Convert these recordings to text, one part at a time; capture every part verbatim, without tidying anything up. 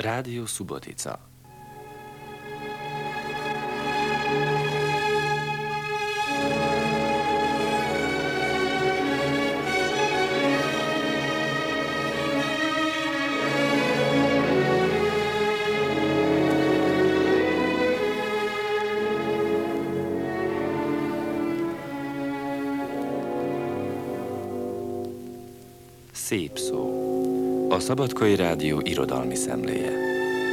Rádió Subotica. Szép szó. A Szabadkai Rádió irodalmi szemléje.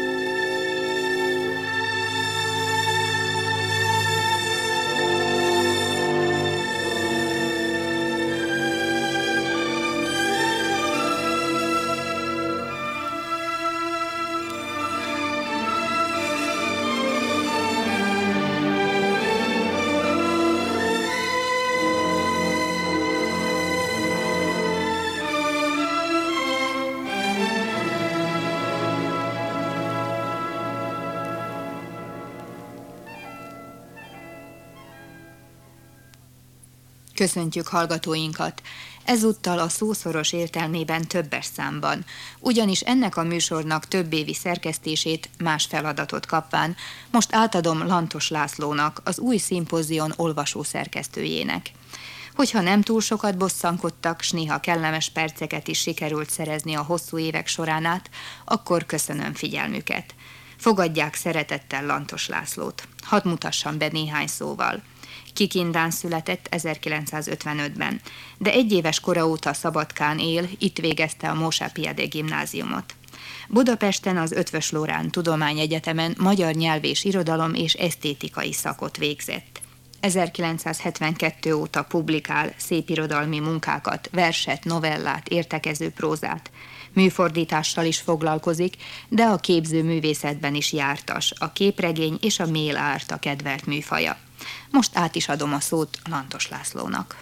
Köszöntjük hallgatóinkat! Ezúttal a szószoros értelmében többes számban, ugyanis ennek a műsornak több évi szerkesztését más feladatot kapván most átadom Lantos Lászlónak, az új szimpozion olvasó szerkesztőjének. Hogyha nem túl sokat bosszankodtak, s néha kellemes perceket is sikerült szerezni a hosszú évek során át, akkor köszönöm figyelmüket. Fogadják szeretettel Lantos Lászlót. Hadd mutassam be néhány szóval. Kikindán született ezerkilencszázötvenötben, de egy éves kora óta Szabadkán él, itt végezte a Mósápiade gimnáziumot. Budapesten az Eötvös Loránd Tudományegyetemen magyar nyelv és irodalom és esztétikai szakot végzett. ezerkilencszázhetvenkettő óta publikál szépirodalmi munkákat, verset, novellát, értekező prózát. Műfordítással is foglalkozik, de a képzőművészetben is jártas, a képregény és a mél árt a kedvelt műfaja. Most át is adom a szót Lantos Lászlónak.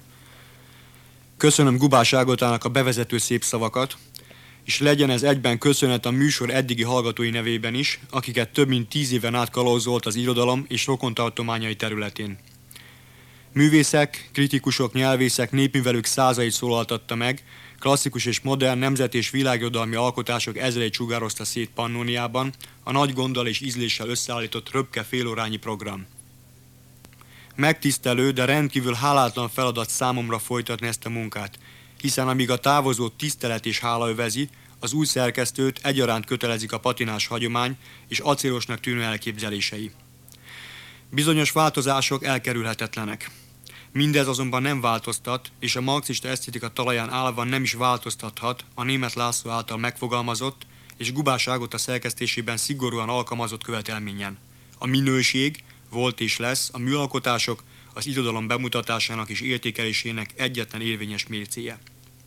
Köszönöm Gubás Ágotának a bevezető szép szavakat, és legyen ez egyben köszönet a műsor eddigi hallgatói nevében is, akiket több mint tíz éven át kalauzolt az irodalom és rokontartományai területén. Művészek, kritikusok, nyelvészek, népművelők százait szólaltatta meg, klasszikus és modern nemzet- és világirodalmi alkotások ezreit sugározta szét Pannóniában, a nagy gonddal és ízléssel összeállított röpke félórányi program. Megtisztelő, de rendkívül hálátlan feladat számomra folytatni ezt a munkát, hiszen amíg a távozót tisztelet és hála övezi, az új szerkesztőt egyaránt kötelezik a patinás hagyomány és acélosnak tűnő elképzelései. Bizonyos változások elkerülhetetlenek. Mindez azonban nem változtat, és a marxista esztétika talaján állva nem is változtathat a Németh László által megfogalmazott és Gubás Ágota szerkesztésében szigorúan alkalmazott követelményen. A minőség volt és lesz a műalkotások az irodalom bemutatásának és értékelésének egyetlen érvényes mércéje.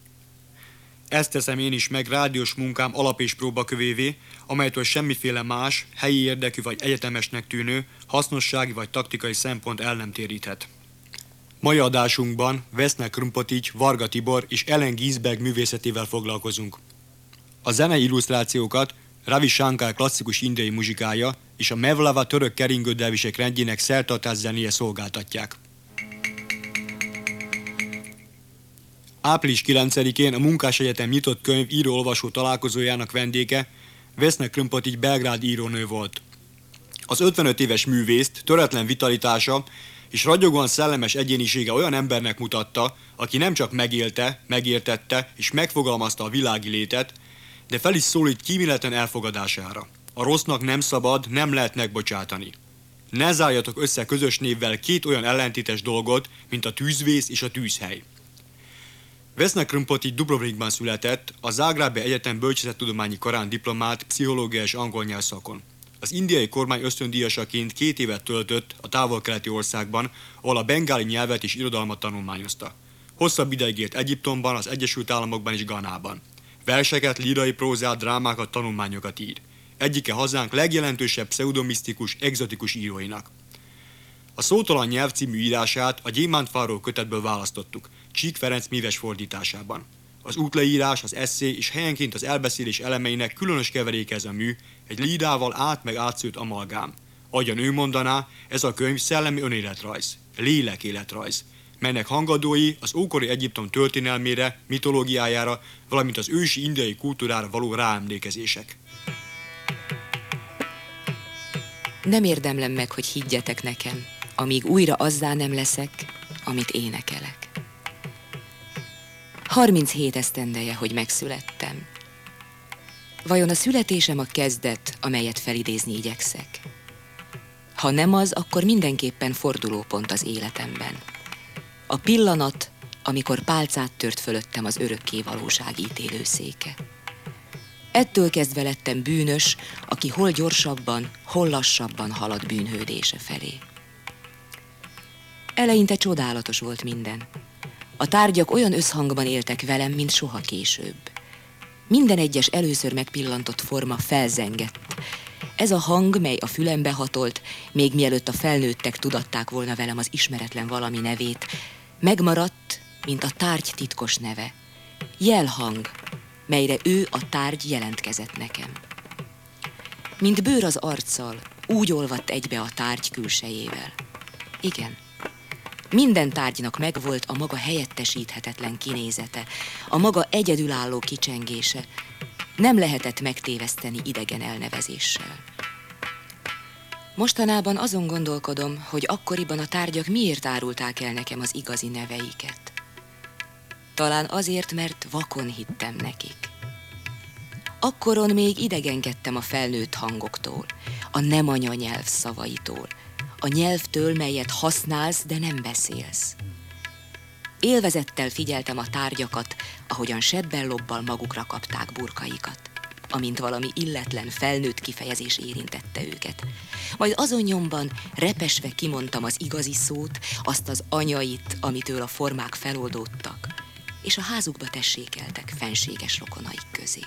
Ezt teszem én is meg rádiós munkám alap- és próbakövévé, amelytől semmiféle más, helyi érdekű vagy egyetemesnek tűnő, hasznossági vagy taktikai szempont el nem téríthet. Mai adásunkban Veszner Krumpotics, Varga Tibor és Ellen Ginsberg művészetével foglalkozunk. A zenei illusztrációkat Ravi Shankar klasszikus indiai muzsikája és a Mevlava török keringődervisek rendjének szertartás zenéje szolgáltatják. április kilencedikén a Munkásegyetem nyitott könyv író-olvasó találkozójának vendége Veszner Krumpotics belgrádi írónő volt. Az ötvenöt éves művészt töretlen vitalitása és ragyogóan szellemes egyénisége olyan embernek mutatta, aki nem csak megélte, megértette és megfogalmazta a világi létet, de fel is szólít kíméletlen elfogadására. A rossznak nem szabad, nem lehet megbocsátani. Ne zárjatok össze közös névvel két olyan ellentétes dolgot, mint a tűzvész és a tűzhely. Veszner Krumpotics Dubrovnikban született, a Zágrábi Egyetem bölcsészettudományi karán diplomált pszichológia és angol nyelvszakon. Az indiai kormány ösztöndíjasaként két évet töltött a távol-keleti országban, ahol a bengáli nyelvet és irodalmat tanulmányozta. Hosszabb ideig élt Egyiptomban, az Egyesült Államokban és Ganában. Verseket, lírai prózát, drámákat, tanulmányokat ír. Egyike hazánk legjelentősebb pseudomisztikus, egzotikus íróinak. A Szótalan nyelv című írását a Gyémántfáról kötetből választottuk, Csík Ferenc méves fordításában. Az útleírás, az esszé és helyenként az elbeszélés elemeinek különös keveréke ez a mű, egy lírával át meg átszőtt amalgám. Ahogyan ő mondaná, ez a könyv szellemi önéletrajz, lélek-életrajz, melynek hangadói az ókori Egyiptom történelmére, mitológiájára, valamint az ősi indiai kultúrára való ráemlékezések. Nem érdemlem meg, hogy higgyetek nekem, amíg újra azzá nem leszek, amit énekelek. harminchét esztendeje, hogy megszülettem. Vajon a születésem a kezdet, amelyet felidézni igyekszek? Ha nem az, akkor mindenképpen fordulópont az életemben. A pillanat, amikor pálcát tört fölöttem az örökké valóság ítélőszéke. Ettől kezdve lettem bűnös, aki hol gyorsabban, hol lassabban halad bűnhődése felé. Eleinte csodálatos volt minden. A tárgyak olyan összhangban éltek velem, mint soha később. Minden egyes először megpillantott forma felzengett. Ez a hang, mely a fülembe hatolt, még mielőtt a felnőttek tudatták volna velem az ismeretlen valami nevét, megmaradt, mint a tárgy titkos neve. Jelhang, melyre ő a tárgy jelentkezett nekem. Mint bőr az arccal, úgy olvadt egybe a tárgy külsejével. Igen, minden tárgynak megvolt a maga helyettesíthetetlen kinézete, a maga egyedülálló kicsengése. Nem lehetett megtéveszteni idegen elnevezéssel. Mostanában azon gondolkodom, hogy akkoriban a tárgyak miért árulták el nekem az igazi neveiket. Talán azért, mert vakon hittem nekik. Akkoron még idegenkedtem a felnőtt hangoktól, a nem anyanyelv szavaitól, a nyelvtől, melyet használsz, de nem beszélsz. Élvezettel figyeltem a tárgyakat, ahogyan sebbel-lobbal magukra kapták burkaikat, amint valami illetlen felnőtt kifejezés érintette őket. Majd azon nyomban repesve kimondtam az igazi szót, azt az anyait, amitől a formák feloldódtak, és a házukba tessékeltek fenséges rokonaik közé.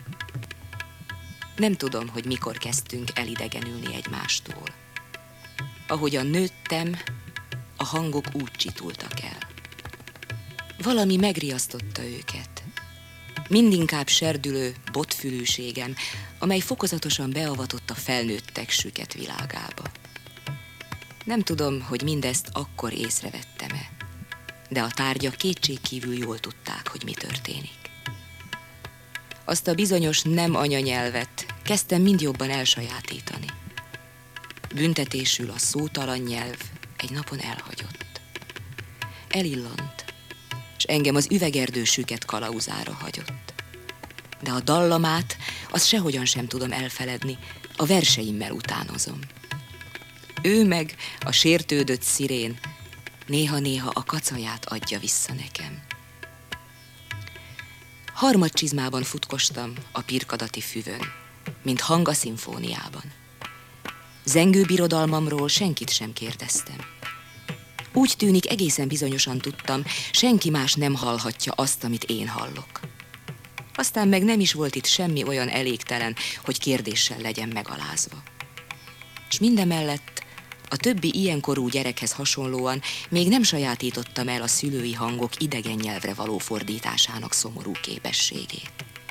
Nem tudom, hogy mikor kezdtünk elidegenülni egymástól. Ahogyan nőttem, a hangok úgy csitultak el. Valami megriasztotta őket. Mindinkább serdülő botfülűségem, amely fokozatosan beavatott a felnőttek süket világába. Nem tudom, hogy mindezt akkor észrevettem-e, de a tárgyak kétségkívül jól tudták, hogy mi történik. Azt a bizonyos nem anyanyelvet kezdtem mind jobban elsajátítani. Büntetésül a szótalan nyelv egy napon elhagyott. Elillant, és engem az üvegerdő süket kalauzára hagyott. De a dallamát, azt sehogyan sem tudom elfeledni, a verseimmel utánozom. Ő meg, a sértődött szirén, néha-néha a kacaját adja vissza nekem. Harmadcsizmában futkostam a pirkadati füvön, mint hang a szimfóniában. Zengő birodalmamról senkit sem kérdeztem. Úgy tűnik, egészen bizonyosan tudtam, senki más nem hallhatja azt, amit én hallok. Aztán meg nem is volt itt semmi olyan elégtelen, hogy kérdéssel legyen megalázva. És mindemellett a többi ilyenkorú gyerekhez hasonlóan még nem sajátítottam el a szülői hangok idegen nyelvre való fordításának szomorú képességét.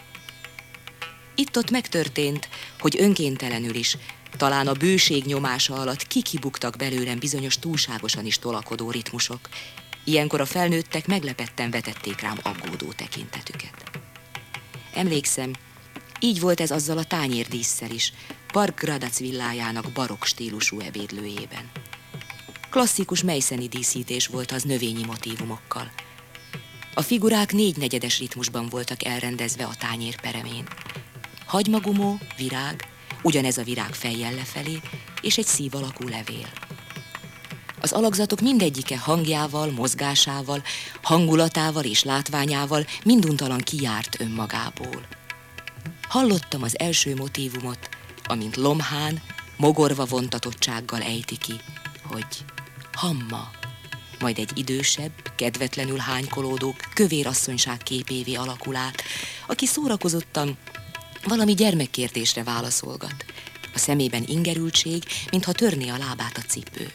Itt-ott megtörtént, hogy önkéntelenül is, talán a bőség nyomása alatt kikibuktak belőlem bizonyos túlságosan is tolakodó ritmusok. Ilyenkor a felnőttek meglepetten vetették rám aggódó tekintetüket. Emlékszem, így volt ez azzal a tányérdísszel is, Park Gradac villájának barokk stílusú ebédlőjében. Klasszikus meiszeni díszítés volt az növényi motívumokkal. A figurák négynegyedes ritmusban voltak elrendezve a tányér peremén. Hagymagumó, virág, ugyanez a virág fejjel lefelé, és egy szív alakú levél. Az alakzatok mindegyike hangjával, mozgásával, hangulatával és látványával minduntalan kijárt önmagából. Hallottam az első motívumot, amint lomhán, mogorva vontatottsággal ejti ki, hogy hamma, majd egy idősebb, kedvetlenül hánykolódó kövérasszonyság képévé alakul át, aki szórakozottan valami gyermekkérdésre válaszolgat. A szemében ingerültség, mintha törné a lábát a cipő.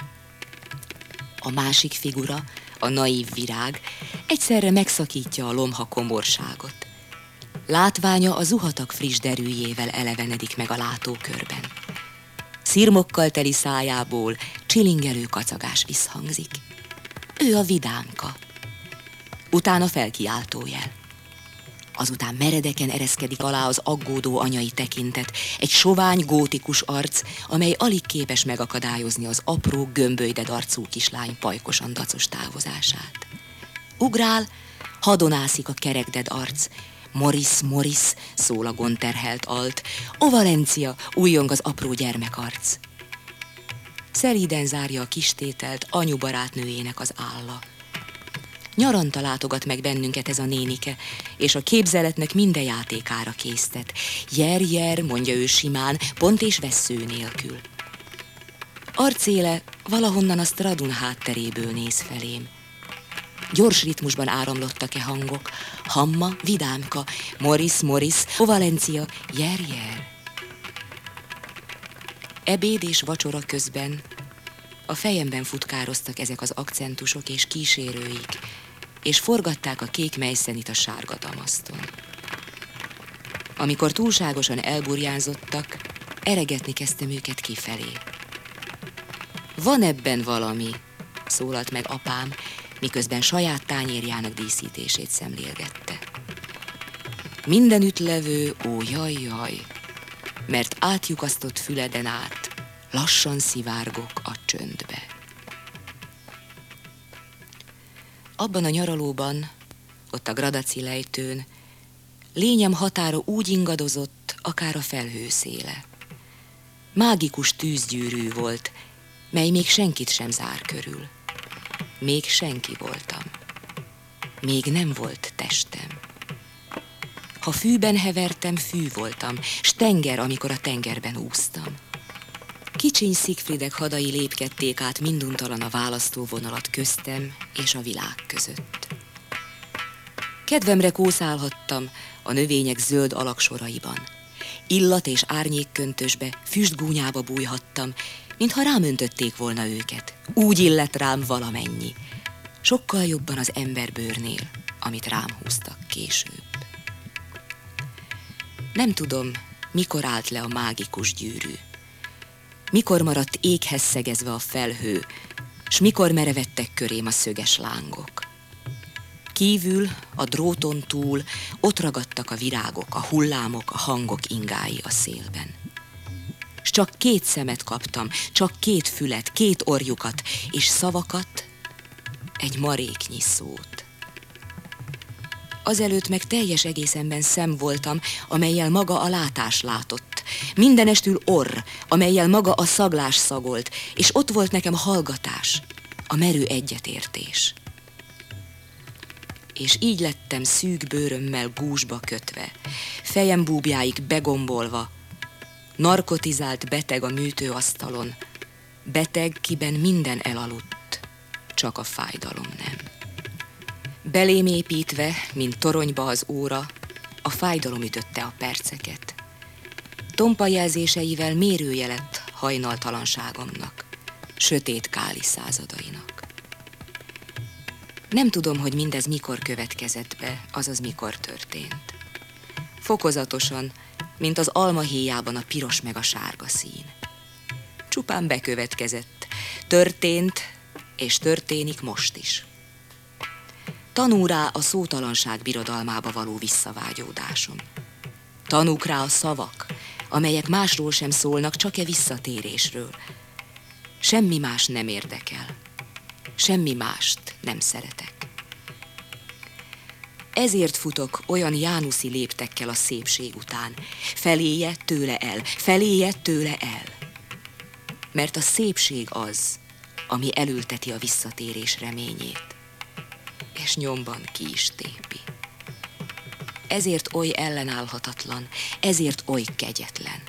A másik figura, a naív virág, egyszerre megszakítja a lomha komorságot. Látványa a zuhatag friss derűjével elevenedik meg a látókörben. Szirmokkal teli szájából csilingelő kacagás visszhangzik. Ő a vidámka. Utána felkiáltójel. Azután meredeken ereszkedik alá az aggódó anyai tekintet, egy sovány, gótikus arc, amely alig képes megakadályozni az apró, gömbölyded arcú kislány pajkosan dacos távozását. Ugrál, hadonászik a kerekded arc. Morris, Morris, szól a gonterhelt alt. O Valencia, újjong az apró gyermekarc. Szelíden zárja a kistételt anyu barátnőjének az álla. Nyaranta látogat meg bennünket ez a nénike, és a képzeletnek minden játékára késztet. Jer, jer, mondja ő simán, pont és vessző nélkül. Arcéle valahonnan a Stradun hátteréből néz felém. Gyors ritmusban áramlottak-e hangok, hamma, vidámka, Morris, Morris, O Valencia, jer, jer. Ebéd és vacsora közben a fejemben futkároztak ezek az akcentusok és kísérőik, és forgatták a kék mejszenit a sárga damaszton. Amikor túlságosan elburjánzottak, eregetni kezdtem őket kifelé. Van ebben valami, szólalt meg apám, miközben saját tányérjának díszítését szemlélgette. Mindenütt levő, ó jaj, jaj, mert átlyukasztott füleden át lassan szivárgok a csöndbe. Abban a nyaralóban, ott a Gradaci lejtőn, lényem határa úgy ingadozott, akár a felhő széle. Mágikus tűzgyűrű volt, mely még senkit sem zár körül. Még senki voltam. Még nem volt testem. Ha fűben hevertem, fű voltam, s tenger, amikor a tengerben úsztam. Kicsiny Szigfridek hadai lépkedték át minduntalan a választóvonalat köztem és a világ között. Kedvemre kószálhattam a növények zöld alaksoraiban. Illat és árnyékköntösbe, füstgúnyába bújhattam, mintha rám öntötték volna őket. Úgy illett rám valamennyi. Sokkal jobban az emberbőrnél, amit rám húztak később. Nem tudom, mikor állt le a mágikus gyűrű. Mikor maradt éghez szegezve a felhő, s mikor merevettek körém a szöges lángok. Kívül, a dróton túl ott ragadtak a virágok, a hullámok, a hangok ingái a szélben. S csak két szemet kaptam, csak két fület, két orjukat, és szavakat, egy maréknyi szót. Azelőtt meg teljes egészemben szem voltam, amellyel maga a látás látott. Mindenestül orr, amellyel maga a szaglás szagolt, és ott volt nekem hallgatás, a merő egyetértés. És így lettem szűk bőrömmel gúzsba kötve, fejem búbjáig begombolva, narkotizált beteg a műtőasztalon, beteg, kiben minden elaludt, csak a fájdalom nem. Belém építve, mint toronyba az óra, a fájdalom ütötte a perceket. Tompa jelzéseivel mérője lett hajnaltalanságomnak, sötét káli századainak. Nem tudom, hogy mindez mikor következett be, azaz mikor történt. Fokozatosan, mint az almahéjában a piros meg a sárga szín. Csupán bekövetkezett, történt, és történik most is. Tanul rá a szótalanság birodalmába való visszavágyódásom. Tanúk rá a szavak, amelyek másról sem szólnak, csak-e visszatérésről. Semmi más nem érdekel. Semmi mást nem szeretek. Ezért futok olyan jánuszi léptekkel a szépség után. Feléje, tőle el, feléje, tőle el. Mert a szépség az, ami elülteti a visszatérés reményét, és nyomban ki is tépi. Ezért oly ellenállhatatlan, ezért oly kegyetlen.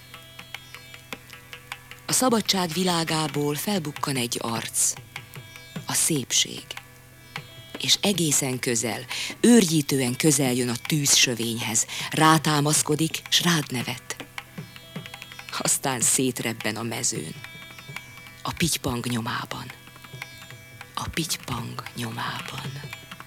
A szabadság világából felbukkan egy arc, a szépség, és egészen közel, őrjítően közel jön a tűzsövényhez, rátámaszkodik, s rád nevet. Aztán szétrebben a mezőn, a pitypang nyomában, a pitypang nyomában.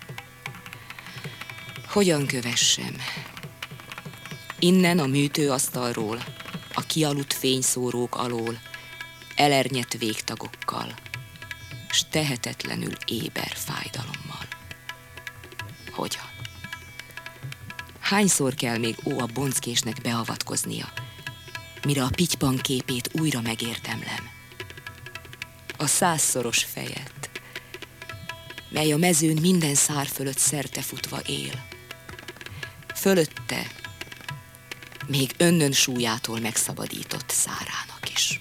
Hogyan kövessem? Innen a műtőasztalról, a kialudt fényszórók alól, elernyett végtagokkal, s tehetetlenül éber fájdalommal. Hogyan? hányszor kell még ó a bonckésnek beavatkoznia, mire a pitypan képét újra megértemlem. A százszoros fejet, mely a mezőn minden szár fölött szertefutva él. Fölötte még önnön súlyától megszabadított szárának is.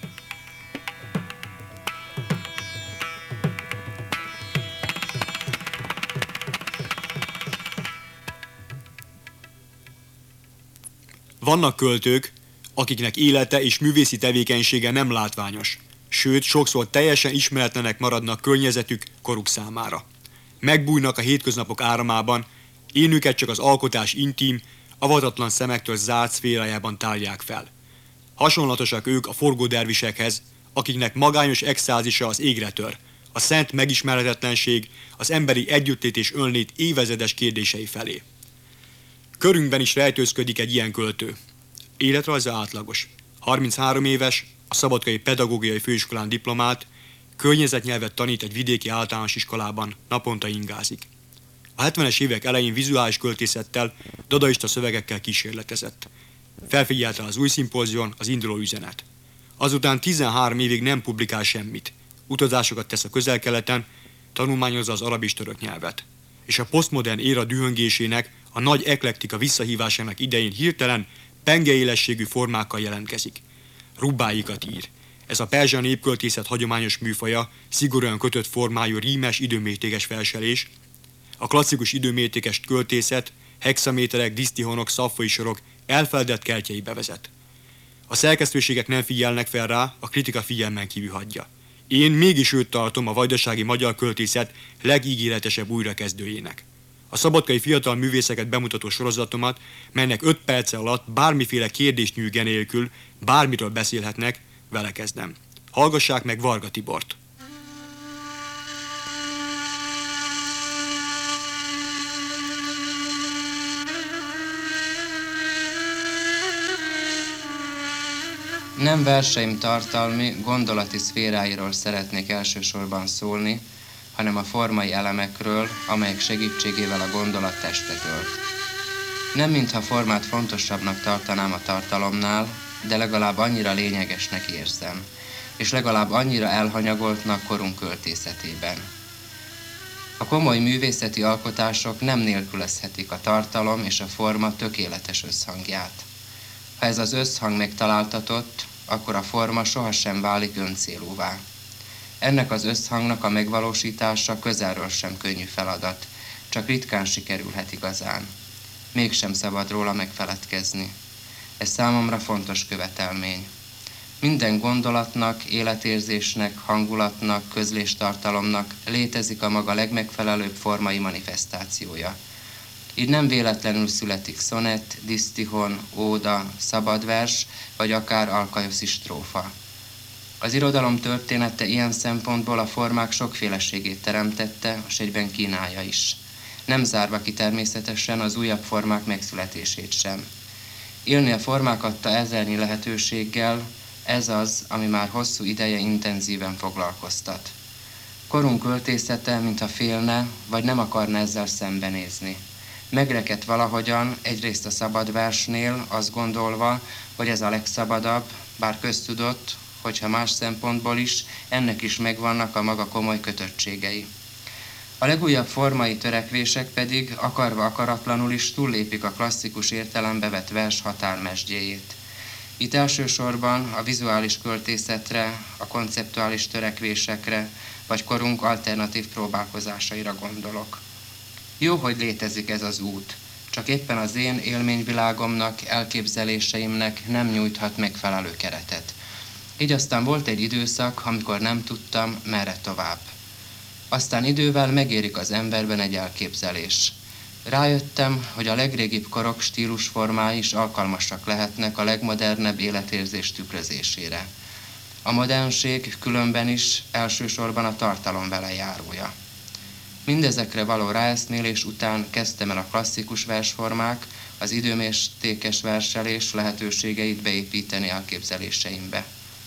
Vannak költők, akiknek élete és művészi tevékenysége nem látványos, sőt, sokszor teljesen ismeretlenek maradnak környezetük, koruk számára. Megbújnak a hétköznapok áramában, énüket csak az alkotás intim, avatatlan szemektől zárt szférájában tárják fel. Hasonlatosak ők a forgódervisekhez, akiknek magányos extázisa az égre tör, a szent megismerhetetlenség, az emberi együttlét és önlét évezredes kérdései felé. Körünkben is rejtőzködik egy ilyen költő. Életrajza átlagos. harminchárom éves, a Szabadkai Pedagógiai Főiskolán diplomált, környezetnyelvet tanít egy vidéki általános iskolában, naponta ingázik. A hetvenes évek elején vizuális költészettel, dadaista szövegekkel kísérletezett. Felfigyelte az új szimpózion az induló üzenet. Azután tizenhárom évig nem publikál semmit. Utazásokat tesz a Közel-Keleten, tanulmányozza az arab és török nyelvet. És a posztmodern éra dühöngésének, a nagy eklektika visszahívásának idején hirtelen pengeélességű formákkal jelentkezik. Rubáikat ír. Ez a perzsa népköltészet hagyományos műfaja, szigorúan kötött formájú rímes időmértékes verselés, a klasszikus időmértékes költészet, hexaméterek, disztihonok, szaffai sorok elfeledett keltjeibe vezet. A szerkesztőségek nem figyelnek fel rá, a kritika figyelmen kívül hagyja. Én mégis őt tartom a vajdasági magyar költészet legígéretesebb újrakezdőjének. A szabadkai fiatal művészeket bemutató sorozatomat, melynek öt perce alatt bármiféle kérdésnyűge nélkül bármiről beszélhetnek, vele kezdem. Hallgassák meg Varga Tibort. Nem verseim tartalmi, gondolati szféráiról szeretnék elsősorban szólni, hanem a formai elemekről, amelyek segítségével a gondolat testet ölt. Nem mintha formát fontosabbnak tartanám a tartalomnál, de legalább annyira lényegesnek érzem, és legalább annyira elhanyagoltnak korunk költészetében. A komoly művészeti alkotások nem nélkülözhetik a tartalom és a forma tökéletes összhangját. Ha ez az összhang megtaláltatott, akkor a forma sohasem válik öncélúvá. Ennek az összhangnak a megvalósítása közelről sem könnyű feladat, csak ritkán sikerülhet igazán. Mégsem szabad róla megfeledkezni. Ez számomra fontos követelmény. Minden gondolatnak, életérzésnek, hangulatnak, közléstartalomnak létezik a maga legmegfelelőbb formai manifestációja. Így nem véletlenül születik szonett, disztihon, óda, szabadvers, vagy akár alkajoszi strófa. Az irodalom története ilyen szempontból a formák sokféleségét teremtette, és egyben kínálja is. Nem zárva ki természetesen az újabb formák megszületését sem. Élni a formák adta ezernyi lehetőséggel, ez az, ami már hosszú ideje intenzíven foglalkoztat. Korunk költészete, mintha félne, vagy nem akarna ezzel szembenézni. Megrekedt valahogyan, egyrészt a szabad versnél, azt gondolva, hogy ez a legszabadabb, bár köztudott, hogyha más szempontból is, ennek is megvannak a maga komoly kötöttségei. A legújabb formai törekvések pedig akarva akaratlanul is túllépik a klasszikus értelembe vett vers határmesdjéjét. Itt elsősorban a vizuális költészetre, a konceptuális törekvésekre, vagy korunk alternatív próbálkozásaira gondolok. Jó, hogy létezik ez az út, csak éppen az én élményvilágomnak, elképzeléseimnek nem nyújthat megfelelő keretet. Így aztán volt egy időszak, amikor nem tudtam, merre tovább. Aztán idővel megérik az emberben egy elképzelés. Rájöttem, hogy a legrégibb korok stílusformái is alkalmasak lehetnek a legmodernebb életérzés tükrözésére. A modernség különben is elsősorban a tartalom velejárója. Mindezekre való ráeszmélés után kezdtem el a klasszikus versformák, az időmértékes verselés lehetőségeit beépíteni elképzeléseimbe.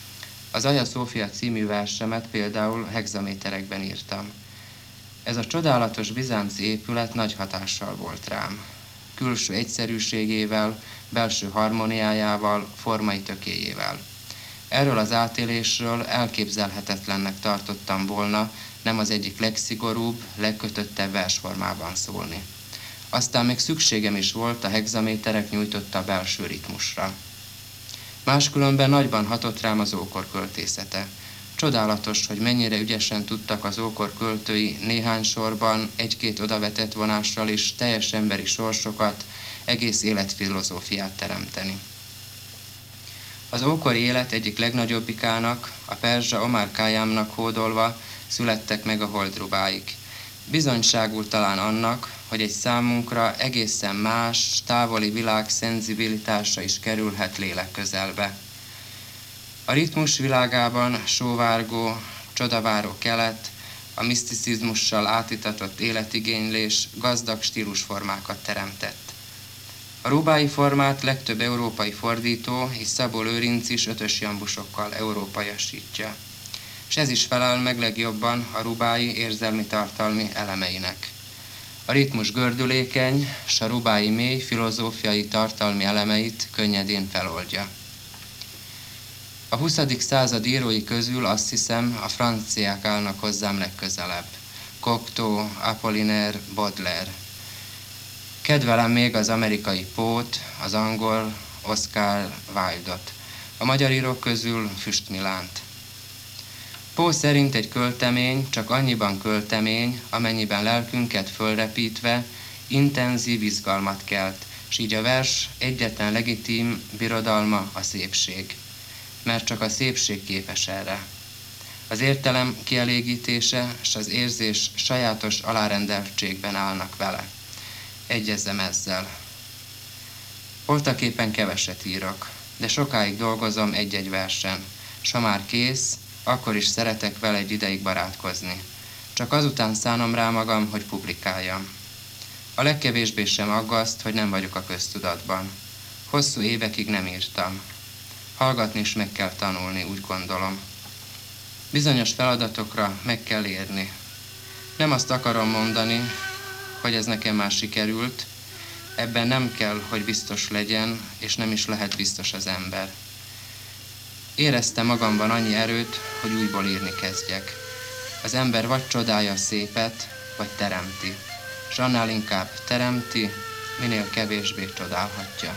Az Aja Szófia című versemet például hexaméterekben írtam. Ez a csodálatos bizánci épület nagy hatással volt rám. külső egyszerűségével, belső harmóniájával, formai tökéjével. Erről az átélésről elképzelhetetlennek tartottam volna nem az egyik legszigorúbb, legkötöttebb versformában szólni. Aztán még szükségem is volt a hexaméterek nyújtotta belső ritmusra. Máskülönben nagyban hatott rám az ókor költészete. Csodálatos, hogy mennyire ügyesen tudtak az ókor költői néhány sorban, egy-két odavetett vonással is teljes emberi sorsokat, egész életfilozófiát teremteni. Az ókori élet egyik legnagyobbikának, a perzsa Omar Khayyamnak hódolva születtek meg a holdrubáik. Bizonyságul talán annak, hogy egy számunkra egészen más, távoli világ szenzibilitása is kerülhet lélek közelbe. A ritmus világában sóvárgó, csodaváró kelet, a miszticizmussal átitatott életigénylés gazdag stílusformákat teremtett. A rubái formát legtöbb európai fordító és Szabó Lőrinc is ötös jambusokkal európaiasítja, és ez is felel meg legjobban a rubái érzelmi-tartalmi elemeinek. A ritmus gördülékeny, s a rubái mély filozófiai tartalmi elemeit könnyedén feloldja. A huszadik század írói közül azt hiszem a franciák állnak hozzám legközelebb. Cocteau, Apollinaire, Baudelaire. Kedvelem még az amerikai Poe-t, az angol Oscar Wilde-ot. A magyar írók közül Füst Milánt. Poe szerint egy költemény csak annyiban költemény, amennyiben lelkünket fölrepítve intenzív izgalmat kelt, s így a vers egyetlen legitim birodalma a szépség. Mert csak a szépség képes erre. Az értelem kielégítése s az érzés sajátos alárendeltségben állnak vele. Egyezzem ezzel. Voltaképpen keveset írok, de sokáig dolgozom egy-egy versen. S ha már kész, akkor is szeretek vele egy ideig barátkozni. Csak azután szánom rá magam, hogy publikáljam. A legkevésbé sem aggaszt, hogy nem vagyok a köztudatban. Hosszú évekig nem írtam. Hallgatni is meg kell tanulni, úgy gondolom. Bizonyos feladatokra meg kell érni. Nem azt akarom mondani, hogy ez nekem már sikerült, ebben nem kell, hogy biztos legyen, és nem is lehet biztos az ember. Éreztem magamban annyi erőt, hogy újból írni kezdjek. Az ember vagy csodálja a szépet, vagy teremti. S annál inkább teremti, minél kevésbé csodálhatja.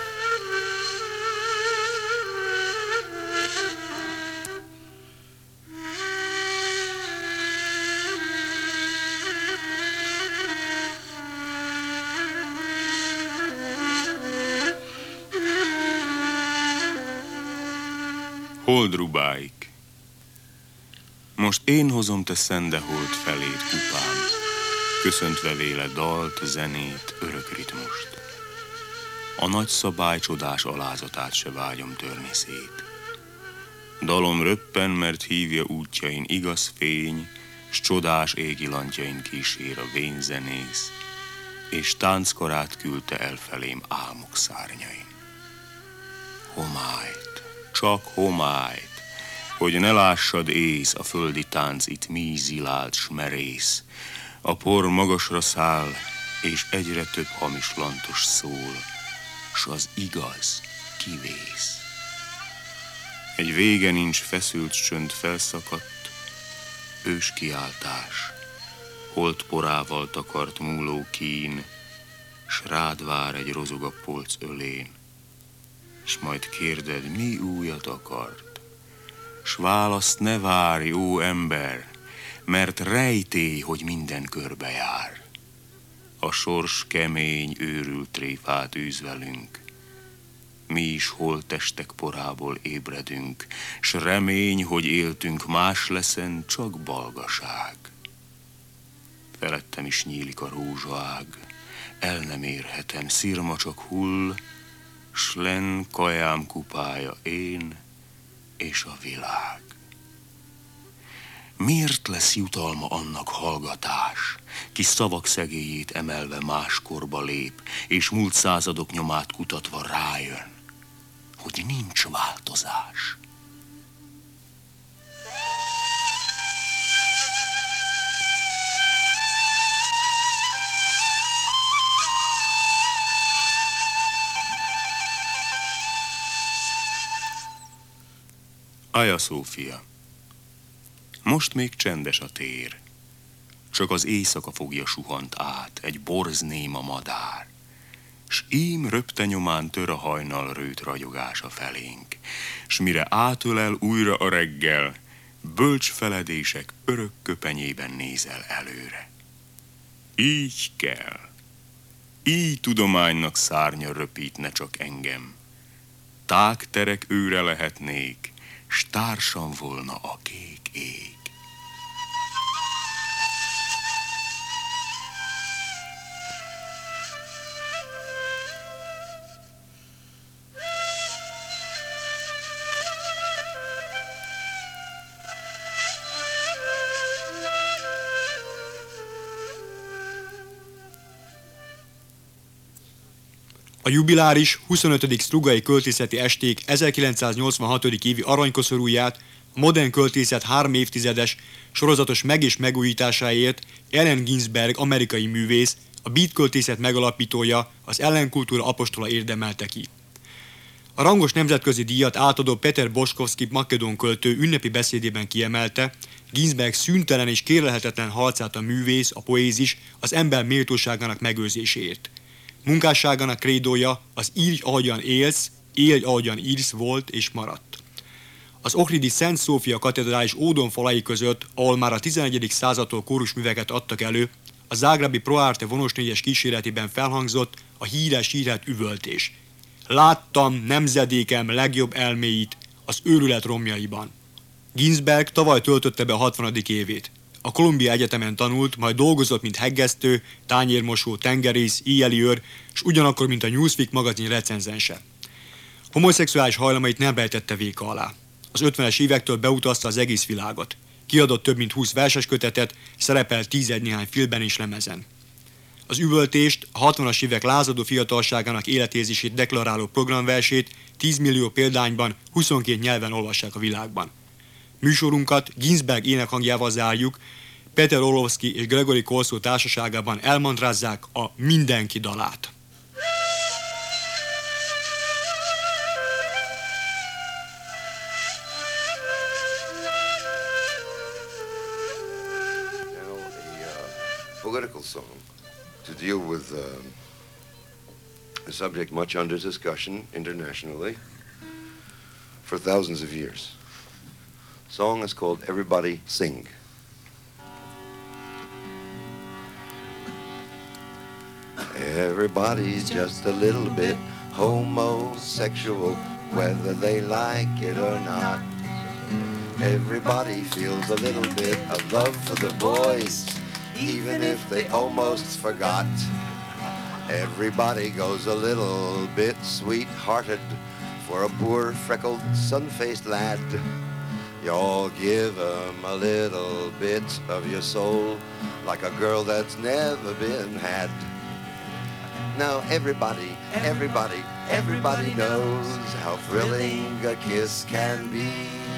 Holdrubáik. Most én hozom te szende hold felét kupán, köszöntve véle dalt, zenét, örök ritmust. A nagy szabály csodás alázatát se vágyom törni szét. Dalom röppen, mert hívja útjain igaz fény, s csodás égi lantjain kísér a vényzenész, és tánckorát küldte el felém álmok szárnyain. Homályt, csak homályt, hogy ne lássad ész, a földi tánc itt mi zilált s merész. A por magasra száll, és egyre több hamis lantos szól, s az igaz kivész. Egy vége nincs, feszült csönd felszakadt, ős kiáltás, holdporával takart múló kín, s rád vár egy rozog a polc ölén, s majd kérded, mi újat akart, s választ ne várj, ó ember, mert rejtély, hogy minden körbe jár. A sors kemény, őrült tréfát űz velünk, mi is holttestek porából ébredünk, s remény, hogy éltünk más leszen, csak balgaság. Felettem is nyílik a rózsaág, el nem érhetem, szirma csak hull, s len kajám kupája én és a világ. Miért lesz jutalma annak hallgatás, ki szavak szegélyét emelve máskorba lép, és múlt századok nyomát kutatva rájön, hogy nincs változás? Aja Szófia, most még csendes a tér, csak az éjszaka fogja suhant át, egy borznéma madár, s ím röpte nyomán tör a hajnal rőt ragyogása felénk, s mire átölel újra a reggel, bölcs feledések örök köpenyében nézel előre. Így kell, így tudománynak szárnya röpítne csak engem, tág terek őre lehetnék, s társam volna a kék ég. A jubiláris huszonötödik Strugai költészeti esték ezerkilencszáznyolcvanhatodik évi aranykoszorúját a modern költészet három évtizedes sorozatos meg- és megújításáért Allen Ginsberg amerikai művész, a beat költészet megalapítója, az ellenkultúra apostola érdemelte ki. A rangos nemzetközi díjat átadó Peter Boszkovszky makedón költő ünnepi beszédében kiemelte Ginsberg szüntelen és kérlelhetetlen harcát a művész, a poézis, az ember méltóságának megőrzéséért. Munkásságának krédója az írj ahogyan élsz, élj ahogyan írsz volt és maradt. Az ohridi Szent Szófia katedrális ódon falai között, ahol már a tizenegyedik századtól kórusműveket adtak elő, a zágrábi Proarte vonos négyes kíséretében felhangzott a híres hírhet üvöltés. Láttam nemzedékem legjobb elméit az őrület romjaiban. Ginsberg tavaly töltötte be a hatvanadik évét. A Columbia Egyetemen tanult, majd dolgozott, mint heggesztő, tányérmosó, tengerész, éjjeli őr, és ugyanakkor, mint a Newsweek magazin recenzense. Homoszexuális hajlamait nem rejtette véka alá. Az ötvenes évektől beutazta az egész világot. Kiadott több mint húsz verseskötetet, szerepelt tízegy néhány filmben és lemezen. Az üvöltést, a hatvanas évek lázadó fiatalságának életérzését deklaráló programversét tíz millió példányban, huszonkét nyelven olvassák a világban. Műsorunkat Ginsberg énekhangjával zárjuk, Peter Orlovsky és Gregory Corso társaságában elmantrázzák a Mindenki dalát. Now, a uh, political song to deal with uh, a subject much under discussion internationally for thousands of years. Song is called Everybody Sing. Everybody's just a little bit homosexual, whether they like it or not. Everybody feels a little bit of love for the boys, even if they almost forgot. Everybody goes a little bit sweet-hearted for a poor, freckled, sun-faced lad. You all give 'em a little bit of your soul, like a girl that's never been had. Now everybody, everybody, everybody knows how thrilling a kiss can be.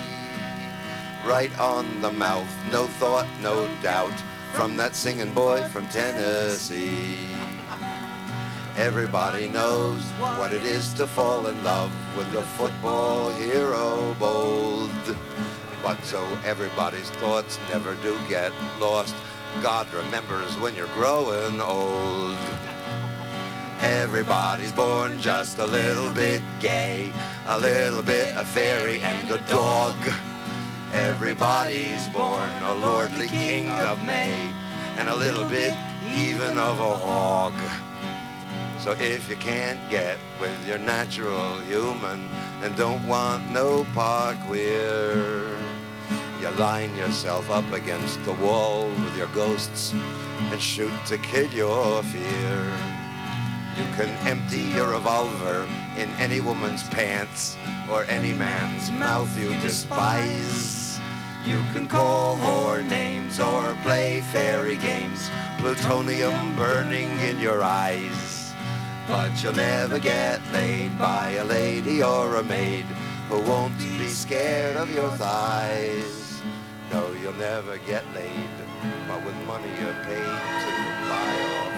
Right on the mouth, no thought, no doubt, from that singing boy from Tennessee. Everybody knows what it is to fall in love with a football hero bold. But so everybody's thoughts never do get lost. God remembers when you're growing old. Everybody's born just a little bit gay, a little bit a fairy and a dog. Everybody's born a lordly king of May, and a little bit even of a hog. So if you can't get with your natural human and don't want no part queer, you line yourself up against the wall with your ghosts and shoot to kill your fear. You can empty your revolver in any woman's pants or any man's mouth you despise. You can call whore names or play fairy games, plutonium burning in your eyes. But you'll never get laid by a lady or a maid who won't be scared of your thighs. No, you'll never get laid, but with money you're paid to lie off